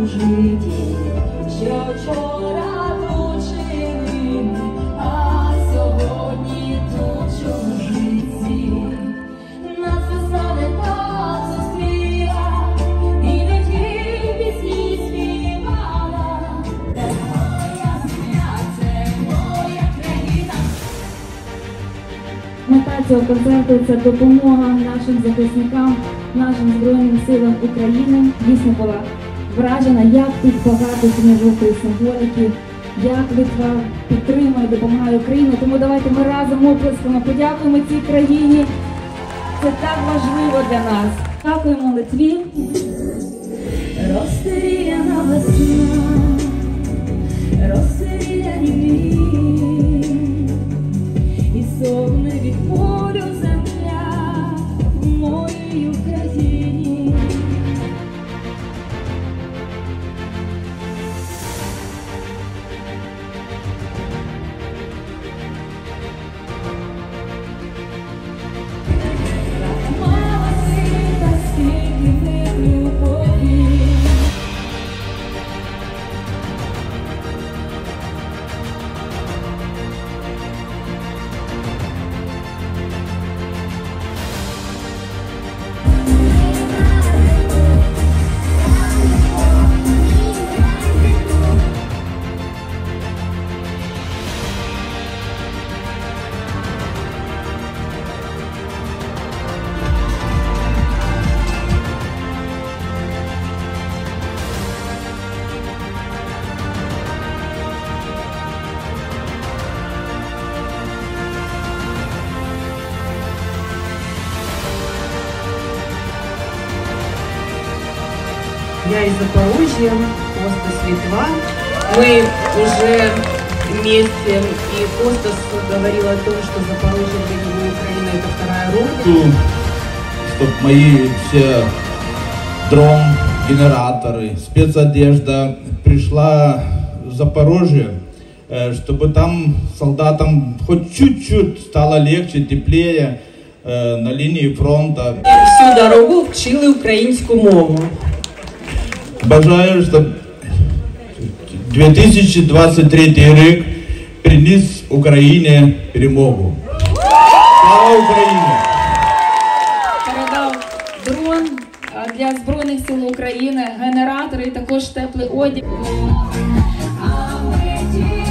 житті, що вчора тут жили, а сьогодні тут чужиці. Нас весна не так зустріла, і не ті пісні співала. Це моя земля, це моя країна. Мета цього концерту – це допомога нашим захисникам, нашим Збройним силам України. Дійсно була вражена, як тут багато синьо-жовтої символіки, як Литва підтримує, допомагає Україні. Тому давайте ми разом оплесками подякуємо цій країні. Це так важливо для нас. Дякуємо Литві. Розстріляна весна, розстріляні мрії, і сохне від болю земля в моїй Україні. Мама світа, скільки в них любові. Я из Запорожья, Костас Литва. Мы уже вместе, и Костас говорил о том, что Запорожье для него Украина — это вторая родина. Чтобы мои все дрон-генераторы, спецодежда пришла в Запорожье, чтобы там солдатам хоть чуть-чуть стало легче, теплее на линии фронта. Всю дорогу вчили українську мову. Бажаю, щоб 2023 рік приніс Україні перемогу. Слава Україні! Передав дрон для Збройних сил України, генератори і також теплий одяг. А ми